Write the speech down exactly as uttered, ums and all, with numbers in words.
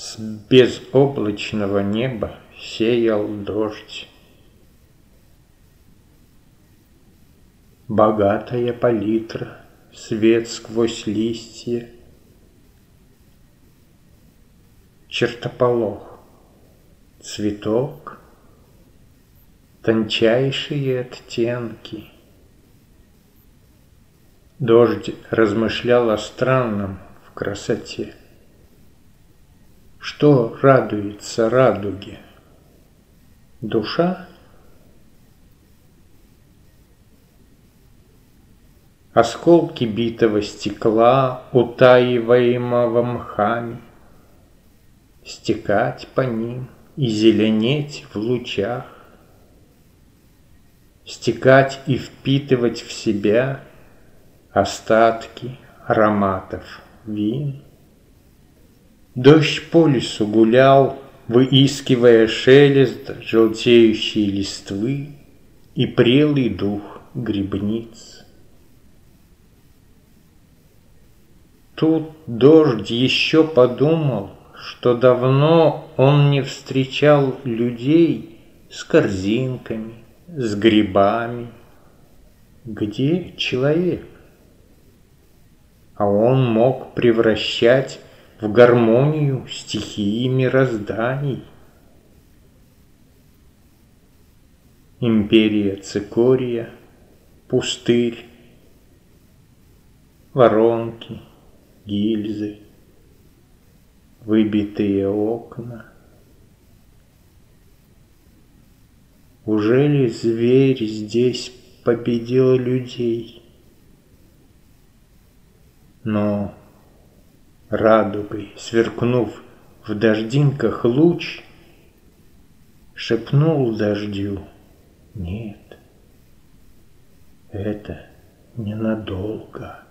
С безоблачного неба сеял дождь. Богатая палитра, свет сквозь листья, чертополох, цветок, тончайшие оттенки. Дождь размышлял о странном в красоте. Что радуется радуге? Душа? Осколки битого стекла, утаиваемого мхами, стекать по ним и зеленеть в лучах, стекать и впитывать в себя остатки ароматов вин. Дождь по лесу гулял, выискивая шелест желтеющей листвы и прелый дух грибниц. Тут дождь еще подумал, что давно он не встречал людей с корзинками, с грибами. Где человек? А он мог превращать в гармонию стихии мирозданий. Империя цикория, пустырь, воронки, гильзы, выбитые окна. Ужели зверь здесь победил людей? Но радугой, сверкнув в дождинках луч, шепнул дождю: нет, это ненадолго.